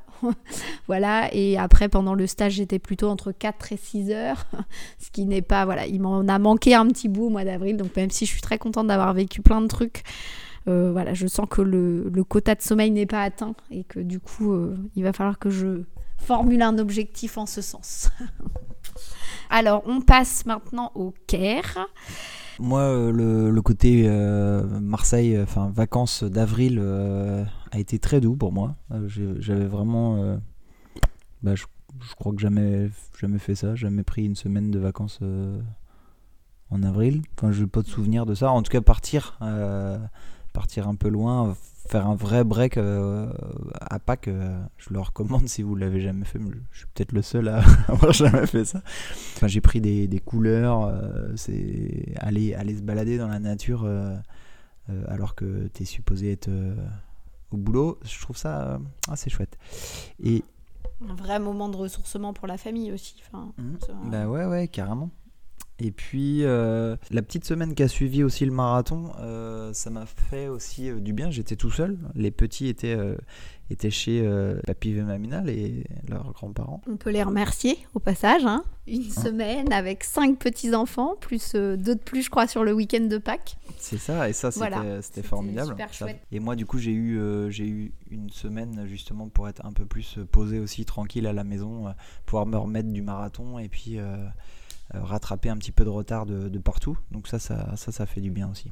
Speaker 1: Voilà, et après, pendant le stage, j'étais plutôt entre quatre et six heures. Ce qui n'est pas, voilà, il m'en a manqué un petit bout au mois d'avril. Donc, même si je suis très contente d'avoir vécu plein de trucs, euh, voilà, je sens que le, le quota de sommeil n'est pas atteint et que du coup, euh, il va falloir que je formule un objectif en ce sens. Alors, on passe maintenant au Caire.
Speaker 4: Moi, euh, le, le côté euh, Marseille, enfin vacances d'avril, euh, a été très doux pour moi. Euh, j'ai, j'avais vraiment, euh, bah, je, je crois que jamais, jamais fait ça, jamais pris une semaine de vacances euh, en avril. Enfin, je n'ai pas de souvenir de ça. En tout cas, partir, euh, partir un peu loin, faire un vrai break euh, à Pâques, euh, je le recommande si vous l'avez jamais fait. Je suis peut-être le seul à avoir jamais fait ça. Enfin, j'ai pris des, des couleurs, euh, c'est aller, aller se balader dans la nature euh, euh, alors que tu es supposé être euh, au boulot. Je trouve ça euh, assez chouette. Et
Speaker 1: un vrai moment de ressourcement pour la famille aussi. Enfin,
Speaker 4: mmh,
Speaker 1: un...
Speaker 4: bah ouais, ouais, carrément. Et puis, euh, la petite semaine qui a suivi aussi le marathon, euh, ça m'a fait aussi euh, du bien. J'étais tout seul. Les petits étaient, euh, étaient chez euh, Papy et Mamina, les, leurs grands-parents.
Speaker 1: On peut les remercier au passage. Hein. Une
Speaker 4: hein
Speaker 1: semaine avec cinq petits-enfants, plus euh, deux de plus, je crois, sur le week-end de Pâques.
Speaker 4: C'est ça, et ça, c'était,
Speaker 1: voilà.
Speaker 4: c'était,
Speaker 1: c'était
Speaker 4: formidable.
Speaker 1: Super chouette.
Speaker 4: Et moi, du coup, j'ai eu, euh, j'ai eu une semaine justement pour être un peu plus posé aussi, tranquille à la maison, euh, pouvoir me remettre du marathon et puis... Euh, Euh, rattraper un petit peu de retard de, de partout, donc ça ça, ça ça fait du bien aussi.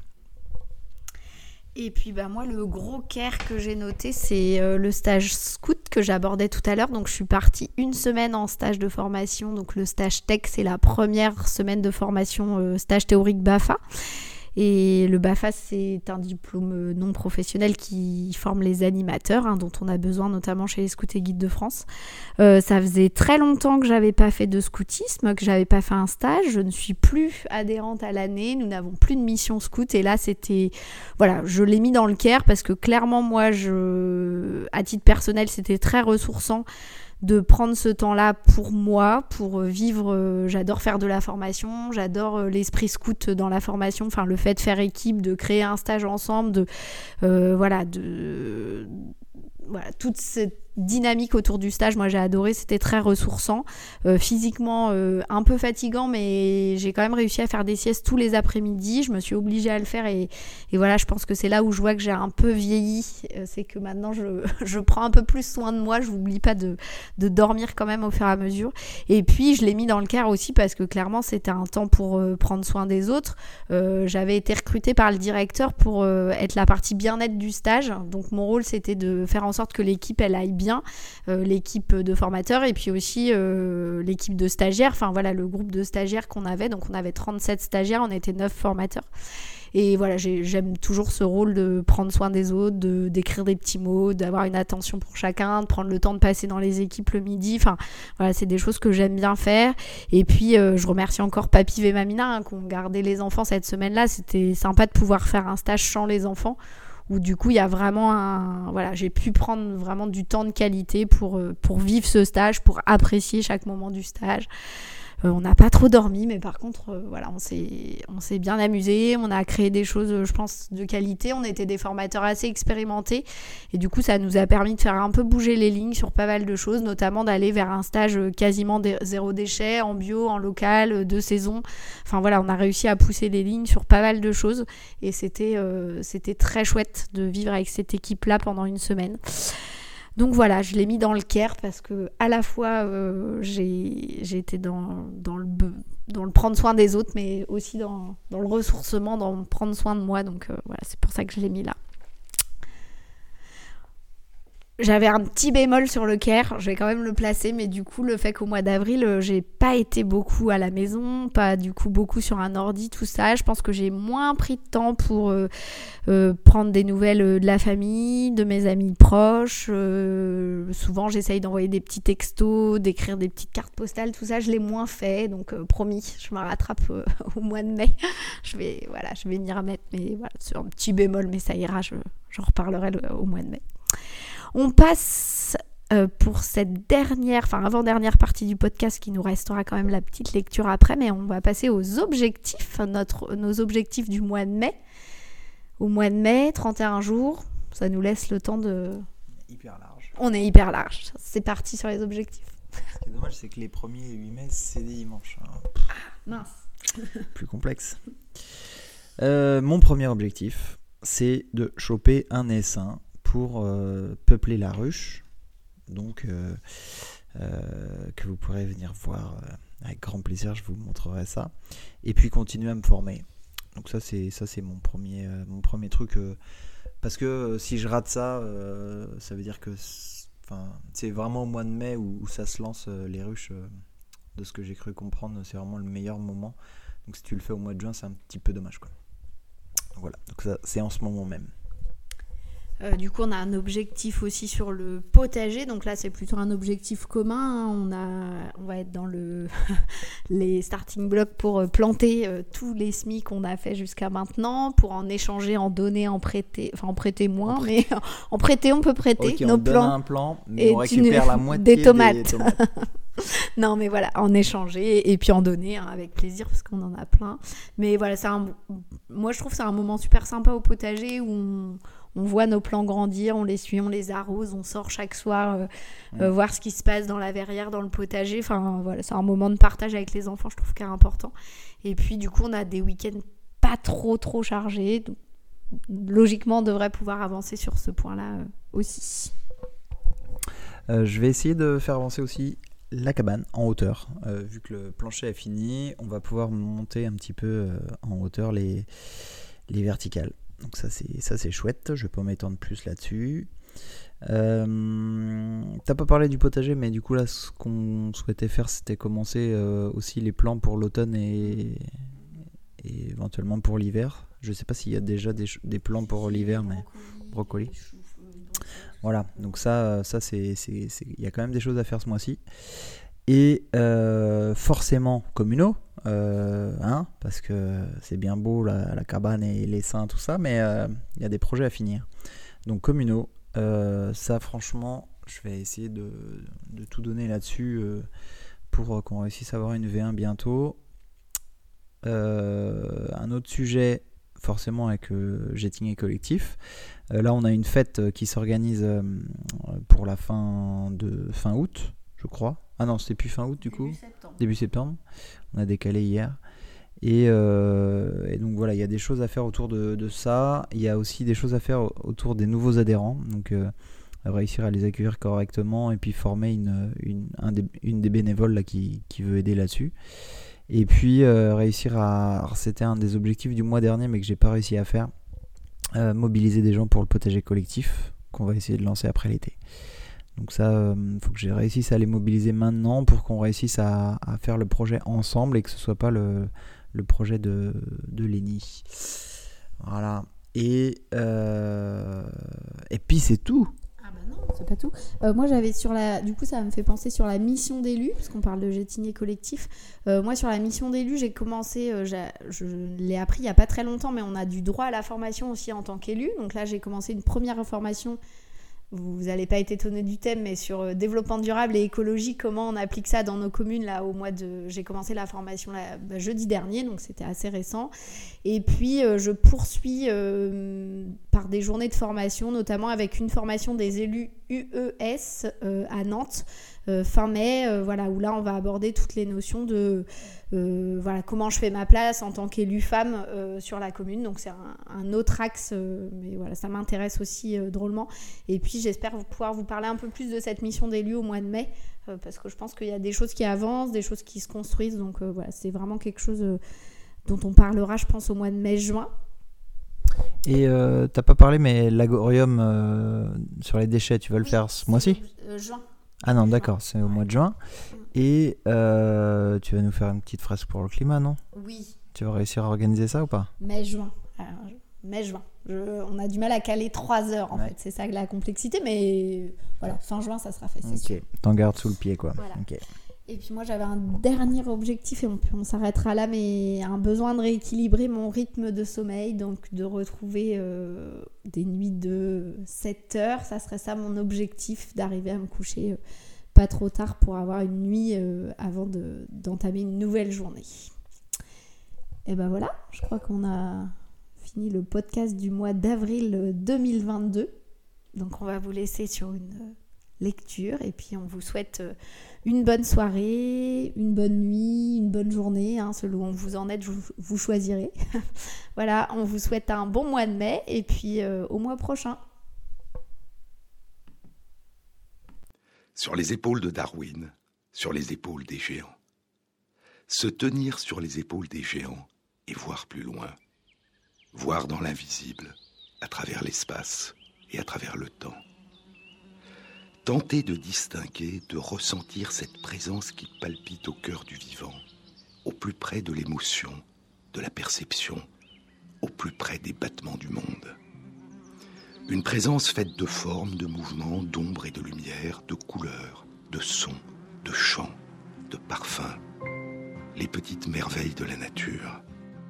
Speaker 1: Et puis bah moi le gros care que j'ai noté c'est euh, le stage scout que j'abordais tout à l'heure. Donc je suis partie une semaine en stage de formation, donc le stage tech c'est la première semaine de formation euh, stage théorique B A F A. Et le B A F A, c'est un diplôme non professionnel qui forme les animateurs, hein, dont on a besoin notamment chez les Scouts et Guides de France. Euh, ça faisait très longtemps que j'avais pas fait de scoutisme, que j'avais pas fait un stage. Je ne suis plus adhérente à l'année. Nous n'avons plus de mission scout. Et là, c'était... Voilà, je l'ai mis dans le Caire parce que clairement, moi, je... à titre personnel, c'était très ressourçant de prendre ce temps-là pour moi, pour vivre, euh, j'adore faire de la formation, j'adore euh, l'esprit scout dans la formation, enfin le fait de faire équipe, de créer un stage ensemble, de euh, voilà, de voilà, toute cette dynamique autour du stage, moi j'ai adoré, c'était très ressourçant, euh, physiquement euh, un peu fatigant, mais j'ai quand même réussi à faire des siestes tous les après-midi, je me suis obligée à le faire et, et voilà, je pense que c'est là où je vois que j'ai un peu vieilli, euh, c'est que maintenant je, je prends un peu plus soin de moi, je n'oublie pas de, de dormir quand même au fur et à mesure, et puis je l'ai mis dans le Caire aussi parce que clairement c'était un temps pour euh, prendre soin des autres. Euh, j'avais été recrutée par le directeur pour euh, être la partie bien-être du stage, donc mon rôle c'était de faire en sorte que l'équipe elle aille bien, euh, l'équipe de formateurs et puis aussi euh, l'équipe de stagiaires, enfin voilà le groupe de stagiaires qu'on avait, donc on avait trente-sept stagiaires, on était neuf formateurs. Et voilà, j'ai, j'aime toujours ce rôle de prendre soin des autres, de, d'écrire des petits mots, d'avoir une attention pour chacun, de prendre le temps de passer dans les équipes le midi. Enfin, voilà, c'est des choses que j'aime bien faire. Et puis, euh, je remercie encore Papy et Mamina hein, qui ont gardé les enfants cette semaine-là. C'était sympa de pouvoir faire un stage sans les enfants, où du coup, il y a vraiment un... Voilà, j'ai pu prendre vraiment du temps de qualité pour, euh, pour vivre ce stage, pour apprécier chaque moment du stage. Euh, on n'a pas trop dormi, mais par contre, euh, voilà, on s'est, on s'est bien amusé. On a créé des choses, euh, je pense, de qualité. On était des formateurs assez expérimentés. Et du coup, ça nous a permis de faire un peu bouger les lignes sur pas mal de choses, notamment d'aller vers un stage quasiment dé- zéro déchet, en bio, en local, de saison. Enfin voilà, on a réussi à pousser les lignes sur pas mal de choses. Et c'était, euh, c'était très chouette de vivre avec cette équipe-là pendant une semaine. Donc voilà, je l'ai mis dans le Caire parce que à la fois euh, j'ai, j'ai été dans, dans, le, dans le prendre soin des autres, mais aussi dans, dans le ressourcement, dans prendre soin de moi. Donc euh, voilà, c'est pour ça que je l'ai mis là. J'avais un petit bémol sur le Caire, je vais quand même le placer, mais du coup le fait qu'au mois d'avril euh, j'ai pas été beaucoup à la maison, pas du coup beaucoup sur un ordi, tout ça, je pense que j'ai moins pris de temps pour euh, euh, prendre des nouvelles euh, de la famille, de mes amis proches. Euh, souvent j'essaye d'envoyer des petits textos, d'écrire des petites cartes postales, tout ça je l'ai moins fait, donc euh, promis, je me rattrape euh, au mois de mai. je vais voilà, je vais m'y remettre, mais voilà, c'est un petit bémol, mais ça ira, je, j'en reparlerai le, au mois de mai. On passe euh, pour cette dernière, enfin avant-dernière partie du podcast qui nous restera quand même la petite lecture après, mais on va passer aux objectifs, notre, nos objectifs du mois de mai. Au mois de mai, trente et un jours, ça nous laisse le temps de...
Speaker 4: Hyper large.
Speaker 1: On est hyper large, c'est parti sur les objectifs.
Speaker 4: Ce qui est dommage, c'est que les premiers et huit mai, c'est des dimanches. Hein.
Speaker 1: Ah, mince.
Speaker 4: Plus complexe. Euh, mon premier objectif, c'est de choper un essaim pour euh, peupler la ruche, donc euh, euh, que vous pourrez venir voir euh, avec grand plaisir, je vous montrerai ça. Et puis continuer à me former. Donc ça c'est ça c'est mon premier euh, mon premier truc euh, parce que euh, si je rate ça, euh, ça veut dire que enfin c'est vraiment au mois de mai où, où ça se lance euh, les ruches. Euh, de ce que j'ai cru comprendre, c'est vraiment le meilleur moment. Donc si tu le fais au mois de juin, c'est un petit peu dommage, quoi. Donc voilà, donc ça c'est en ce moment même.
Speaker 1: Euh, du coup, on a un objectif aussi sur le potager. Donc là, c'est plutôt un objectif commun. Hein. On, a, on va être dans le les starting blocks pour planter euh, tous les semis qu'on a fait jusqu'à maintenant, pour en échanger, en donner, en prêter. Enfin, en prêter moins, en mais en prêter, on peut prêter.
Speaker 4: Okay,
Speaker 1: nos
Speaker 4: on
Speaker 1: plants.
Speaker 4: donne un plan, mais on récupère une, la moitié
Speaker 1: des tomates.
Speaker 4: Des tomates.
Speaker 1: Non, mais voilà, en échanger et puis en donner hein, avec plaisir parce qu'on en a plein. Mais voilà, c'est un, moi je trouve que c'est un moment super sympa au potager où on, on voit nos plants grandir, on les suit, on les arrose, on sort chaque soir euh, mmh. euh, voir ce qui se passe dans la verrière, dans le potager. Enfin voilà, c'est un moment de partage avec les enfants, je trouve qu'il est important. Et puis du coup, on a des week-ends pas trop trop chargés. Donc, logiquement, on devrait pouvoir avancer sur ce point-là euh, aussi.
Speaker 4: Euh, je vais essayer de faire avancer aussi la cabane en hauteur. Euh, vu que le plancher est fini, on va pouvoir monter un petit peu euh, en hauteur les, les verticales. Donc ça c'est, ça c'est chouette, je vais pas m'étendre plus là-dessus. Euh, t'as pas parlé du potager, mais du coup là ce qu'on souhaitait faire c'était commencer euh, aussi les plans pour l'automne et, et éventuellement pour l'hiver. Je sais pas s'il y a déjà des, des plans pour l'hiver, mais brocoli. Voilà, donc ça, ça c'est, c'est, c'est, il y a quand même des choses à faire ce mois-ci. Et euh, forcément communaux, euh, hein, parce que c'est bien beau la, la cabane et les seins, tout ça, mais euh, il y a des projets à finir. Donc communaux, euh, ça franchement, je vais essayer de, de tout donner là-dessus euh, pour qu'on réussisse à avoir une V un bientôt. Euh, un autre sujet, forcément avec euh, Jeting et Collectif. Euh, là, on a une fête euh, qui s'organise euh, pour la fin de fin août, je crois. Ah non, c'était plus fin août du
Speaker 1: Début
Speaker 4: coup.
Speaker 1: Septembre.
Speaker 4: Début septembre. On a décalé hier. Et, euh, et donc voilà, il y a des choses à faire autour de, de ça. Il y a aussi des choses à faire autour des nouveaux adhérents. Donc euh, réussir à les accueillir correctement et puis former une, une, un des, une des bénévoles là, qui, qui veut aider là-dessus. Et puis euh, réussir à... Alors, c'était un des objectifs du mois dernier mais que j'ai pas réussi à faire. Euh, mobiliser des gens pour le potager collectif qu'on va essayer de lancer après l'été. Donc ça, il euh, faut que je réussisse à les mobiliser maintenant pour qu'on réussisse à, à faire le projet ensemble et que ce soit pas le, le projet de, de Lénie. Voilà. Et, euh, et puis c'est tout.
Speaker 3: Ah bah non, c'est pas tout. Euh, moi j'avais sur la... Du coup ça me fait penser sur la mission d'élu, parce qu'on parle de Jeting collectif. Euh, moi sur la mission d'élu, j'ai commencé, euh, j'ai... je l'ai appris il y a pas très longtemps, mais on a du droit à la formation aussi en tant qu'élu. Donc là j'ai commencé une première formation. Vous n'allez pas être étonné du thème, mais sur euh, développement durable et écologie, comment on applique ça dans nos communes. Là, au mois de, j'ai commencé la formation là, bah, jeudi dernier, donc c'était assez récent. Et puis, euh, je poursuis euh, par des journées de formation, notamment avec une formation des élus U E S euh, à Nantes, euh, fin mai, euh, voilà, où là, on va aborder toutes les notions de... Euh, voilà, comment je fais ma place en tant qu'élue femme euh, sur la commune. Donc c'est un, un autre axe, euh, mais voilà, ça m'intéresse aussi euh, drôlement. Et puis j'espère pouvoir vous parler un peu plus de cette mission d'élu au mois de mai, euh, parce que je pense qu'il y a des choses qui avancent, des choses qui se construisent. Donc euh, voilà, c'est vraiment quelque chose euh, dont on parlera, je pense, au mois de mai-juin.
Speaker 4: Et euh, t'as pas parlé, mais l'agorium euh, sur les déchets, tu vas le oui, faire ce mois-ci
Speaker 1: euh, Juin.
Speaker 4: Ah non, d'accord, c'est au mois de juin. Et euh, tu vas nous faire une petite fresque pour le climat, non ?
Speaker 1: Oui.
Speaker 4: Tu vas réussir à organiser ça ou pas ?
Speaker 1: Mai-juin. Mai-juin. Je, on a du mal à caler trois heures, en ouais. fait. C'est ça la complexité, mais voilà, fin juin, ça sera fait, c'est
Speaker 4: Ok,
Speaker 1: sûr.
Speaker 4: T'en gardes sous le pied, quoi.
Speaker 1: Voilà.
Speaker 4: Okay.
Speaker 1: Et puis moi, j'avais un dernier objectif, et on, on s'arrêtera là, mais un besoin de rééquilibrer mon rythme de sommeil, donc de retrouver euh, des nuits de sept heures. Ça serait ça mon objectif, d'arriver à me coucher... Euh, pas trop tard pour avoir une nuit euh, avant de, d'entamer une nouvelle journée. Et ben voilà, je crois qu'on a fini le podcast du mois d'avril deux mille vingt-deux. Donc on va vous laisser sur une lecture et puis on vous souhaite une bonne soirée, une bonne nuit, une bonne journée, hein, selon où vous en êtes, vous, vous choisirez. Voilà, on vous souhaite un bon mois de mai et puis euh, au mois prochain.
Speaker 5: Sur les épaules de Darwin, sur les épaules des géants. Se tenir sur les épaules des géants et voir plus loin. Voir dans l'invisible, à travers l'espace et à travers le temps. Tenter de distinguer, de ressentir cette présence qui palpite au cœur du vivant, au plus près de l'émotion, de la perception, au plus près des battements du monde. Une présence faite de formes, de mouvements, d'ombre et de lumière, de couleurs, de sons, de chants, de parfums. Les petites merveilles de la nature.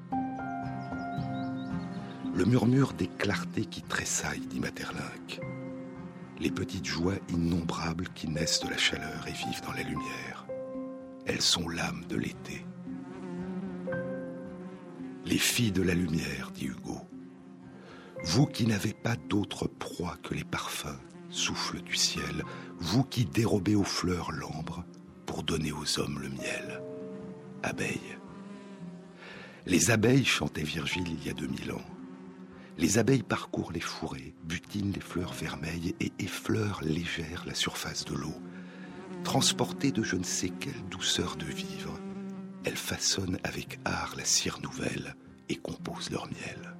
Speaker 5: Le murmure des clartés qui tressaillent, dit Maeterlinck. Les petites joies innombrables qui naissent de la chaleur et vivent dans la lumière. Elles sont l'âme de l'été. Les filles de la lumière, dit Hugo. Vous qui n'avez pas d'autre proie que les parfums, souffle du ciel, vous qui dérobez aux fleurs l'ambre pour donner aux hommes le miel. Abeilles. Les abeilles, chantait Virgile il y a deux mille ans. Les abeilles parcourent les fourrés, butinent les fleurs vermeilles et effleurent légère la surface de l'eau. Transportées de je ne sais quelle douceur de vivre, elles façonnent avec art la cire nouvelle et composent leur miel.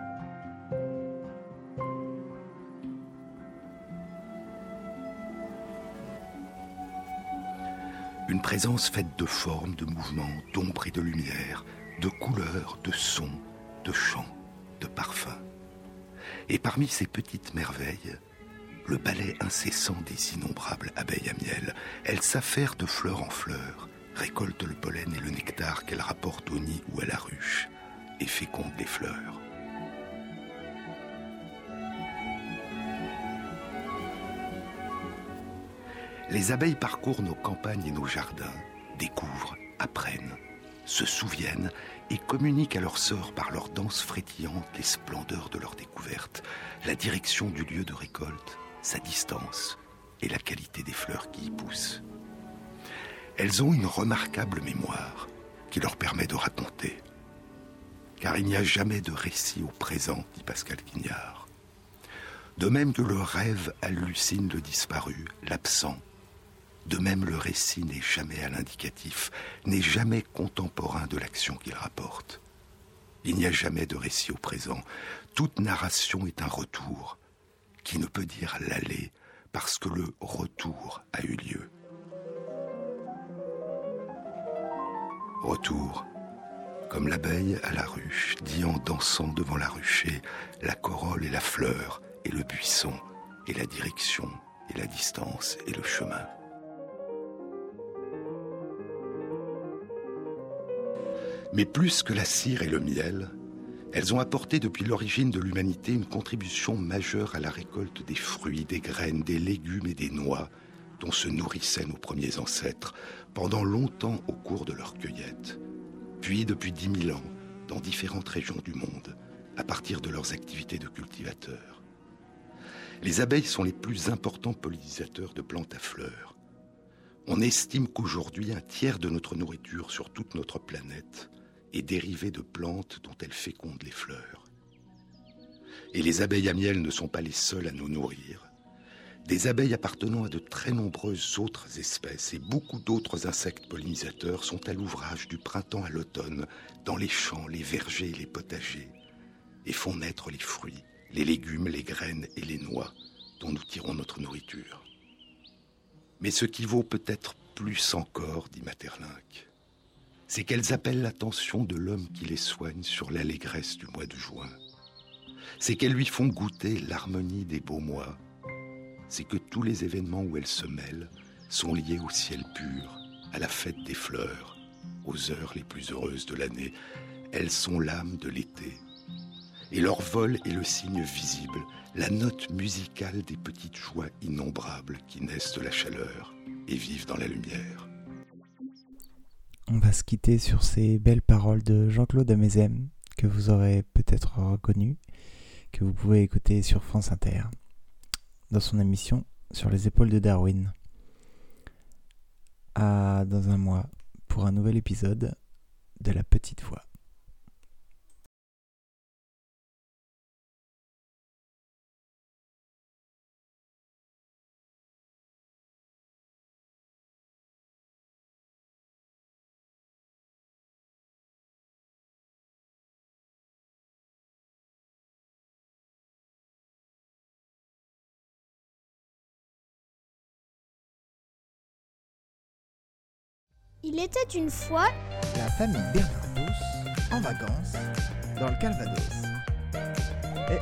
Speaker 5: Une présence faite de formes, de mouvements, d'ombre et de lumière, de couleurs, de sons, de chants, de parfums. Et parmi ces petites merveilles, le balai incessant des innombrables abeilles à miel. Elles s'affairent de fleur en fleur, récoltent le pollen et le nectar qu'elles rapportent au nid ou à la ruche, et fécondent les fleurs. Les abeilles parcourent nos campagnes et nos jardins, découvrent, apprennent, se souviennent et communiquent à leurs sœurs par leur danse frétillante les splendeurs de leur découverte, la direction du lieu de récolte, sa distance et la qualité des fleurs qui y poussent. Elles ont une remarquable mémoire qui leur permet de raconter. Car il n'y a jamais de récit au présent, dit Pascal Quignard. De même que le rêve hallucine le disparu, l'absent, de même le récit n'est jamais à l'indicatif, n'est jamais contemporain de l'action qu'il rapporte. Il n'y a jamais de récit au présent. Toute narration est un retour, qui ne peut dire l'aller, parce que le retour a eu lieu. Retour, comme l'abeille à la ruche, dit en dansant devant la ruchée, la corolle et la fleur, et le buisson, et la direction, et la distance, et le chemin. Mais plus que la cire et le miel, elles ont apporté depuis l'origine de l'humanité une contribution majeure à la récolte des fruits, des graines, des légumes et des noix dont se nourrissaient nos premiers ancêtres pendant longtemps au cours de leur cueillette, puis depuis dix mille ans dans différentes régions du monde, à partir de leurs activités de cultivateurs. Les abeilles sont les plus importants pollinisateurs de plantes à fleurs. On estime qu'aujourd'hui un tiers de notre nourriture sur toute notre planète est dérivée de plantes dont elles fécondent les fleurs. Et les abeilles à miel ne sont pas les seules à nous nourrir. Des abeilles appartenant à de très nombreuses autres espèces et beaucoup d'autres insectes pollinisateurs sont à l'ouvrage du printemps à l'automne dans les champs, les vergers et les potagers et font naître les fruits, les légumes, les graines et les noix dont nous tirons notre nourriture. Mais ce qui vaut peut-être plus encore, dit Maeterlinck, c'est qu'elles appellent l'attention de l'homme qui les soigne sur l'allégresse du mois de juin. C'est qu'elles lui font goûter l'harmonie des beaux mois. C'est que tous les événements où elles se mêlent sont liés au ciel pur, à la fête des fleurs, aux heures les plus heureuses de l'année. Elles sont l'âme de l'été. Et leur vol est le signe visible, la note musicale des petites joies innombrables qui naissent de la chaleur et vivent dans la lumière.
Speaker 4: On va se quitter sur ces belles paroles de Jean-Claude Ameizem, que vous aurez peut-être reconnu, que vous pouvez écouter sur France Inter, dans son émission Sur les épaules de Darwin. À dans un mois pour un nouvel épisode de La Petite Voix.
Speaker 6: Il était une fois
Speaker 7: La famille Bernardos en vacances dans le Calvados. Et...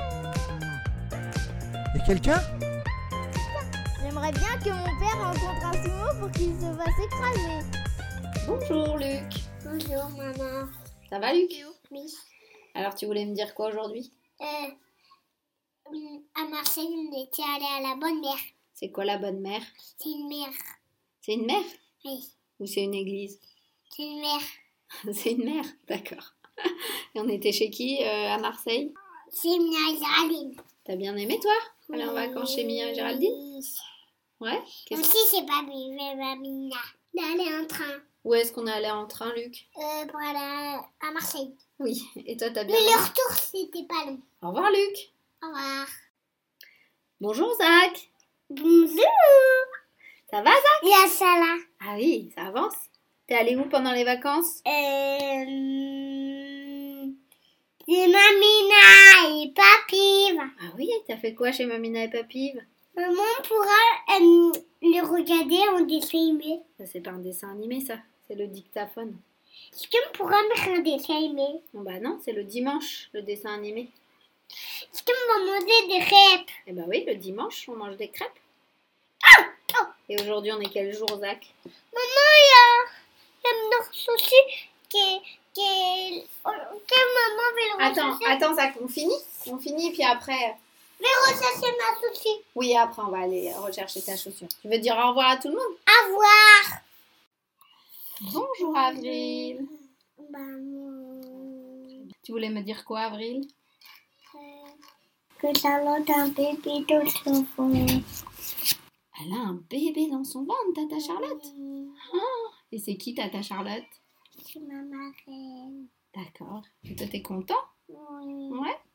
Speaker 7: Et quelqu'un ?
Speaker 6: J'aimerais bien que mon père rencontre un sumo pour qu'il se fasse écraser.
Speaker 1: Bonjour Luc.
Speaker 8: Bonjour maman.
Speaker 1: Ça va Luc?
Speaker 8: Oui.
Speaker 1: Alors tu voulais me dire quoi aujourd'hui?
Speaker 8: Euh, à Marseille, on était allé à la bonne mère.
Speaker 1: C'est quoi la bonne mère?
Speaker 8: C'est une mère.
Speaker 1: C'est une mère?
Speaker 8: Oui.
Speaker 1: Ou c'est une église?
Speaker 8: C'est une mère.
Speaker 1: C'est une mère, d'accord. Et on était chez qui euh, à Marseille?
Speaker 8: C'est Mia et Géraldine.
Speaker 1: T'as bien aimé toi? Aller en vacances chez Mia et Géraldine?
Speaker 8: Oui.
Speaker 1: Ouais. Qu'est-ce...
Speaker 8: Aussi, c'est pas Mia. D'aller en train.
Speaker 1: Où est-ce qu'on est allé en train, Luc?
Speaker 8: Euh, pour aller à Marseille.
Speaker 1: Oui. Et toi, t'as bien
Speaker 8: Mais
Speaker 1: aimé?
Speaker 8: le retour, c'était pas long.
Speaker 1: Au revoir, Luc.
Speaker 8: Au revoir.
Speaker 1: Bonjour, Zach.
Speaker 8: Bonjour.
Speaker 1: Ça va, Zach?
Speaker 8: Il y a ça là.
Speaker 1: Ah oui, ça avance. T'es allé où pendant les vacances?
Speaker 8: Euh... C'est Mamina et Papive.
Speaker 1: Ah oui, t'as fait quoi chez Mamina et Papive?
Speaker 8: Maman pourra euh, le regarder en dessin animé.
Speaker 1: Ça, c'est pas un dessin animé, ça. C'est le dictaphone.
Speaker 8: Est-ce qu'on pourra me faire un dessin animé?
Speaker 1: Non, bah non, c'est le dimanche, le dessin animé.
Speaker 8: Est-ce qu'on va manger des crêpes?
Speaker 1: Eh bah oui, le dimanche, on mange des crêpes.
Speaker 8: Ah, oh.
Speaker 1: Et aujourd'hui, on est quel jour, Zach?
Speaker 8: Maman, il y a, il y a une morceau aussi qui qui que maman veut le
Speaker 1: Attends,
Speaker 8: rechercher.
Speaker 1: attends, Zach, on finit? On finit, puis après...
Speaker 8: Je vais rechercher ma souci.
Speaker 1: Oui, après, on va aller rechercher ta chaussure. Tu veux dire au revoir à tout le monde?
Speaker 8: Au revoir.
Speaker 1: Bonjour, Avril.
Speaker 8: Maman.
Speaker 1: Tu voulais me dire quoi, Avril?
Speaker 8: Que Charlotte a un bébé dans son ventre.
Speaker 1: Elle a un bébé dans son ventre, Tata Charlotte. Ah, et c'est qui, Tata Charlotte?
Speaker 8: C'est ma marraine.
Speaker 1: D'accord. Et toi, t'es content?
Speaker 8: Oui.
Speaker 1: Ouais.